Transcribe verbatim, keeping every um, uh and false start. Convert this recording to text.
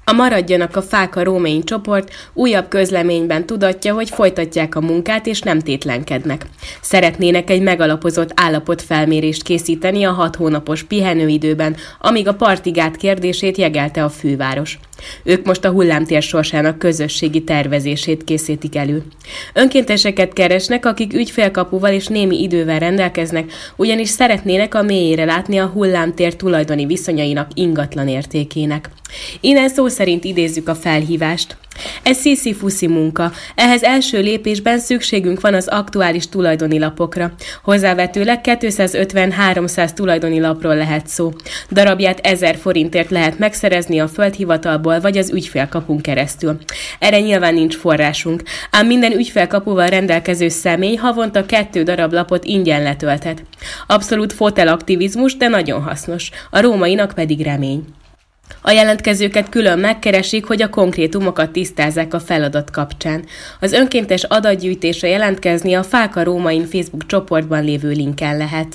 A Maradjanak a fák a római csoport újabb közleményben tudatja, hogy folytatják a munkát és nem tétlenkednek. Szeretnének egy megalapozott állapotfelmérést készíteni a hat hónapos pihenőidőben, amíg a partigát kérdését jegelte a főváros. Ők most a hullámtér sorsának közösségi tervezését készítik elő. Önkénteseket keresnek, akik ügyfélkapuval és némi idővel rendelkeznek, ugyanis szeretnének a mélyére látni a hullámtér tulajdoni viszonyainak ingatlan értékének. Innen szó szerint idézzük a felhívást. Ez sziszi-fuszi munka, ehhez első lépésben szükségünk van az aktuális tulajdoni lapokra. Hozzávetőleg kétszázötven-háromszáz tulajdoni lapról lehet szó. Darabját ezer forintért lehet megszerezni a földhivatalból vagy az ügyfélkapun keresztül. Erre nyilván nincs forrásunk, ám minden ügyfélkapuval rendelkező személy havonta kettő darab lapot ingyen letölthet. Abszolút fotelaktivizmus, de nagyon hasznos, a rómainak pedig remény. A jelentkezőket külön megkeresik, hogy a konkrétumokat tisztázzák a feladat kapcsán. Az önkéntes adatgyűjtésre jelentkezni a Fák a Rómain Facebook csoportban lévő linken lehet.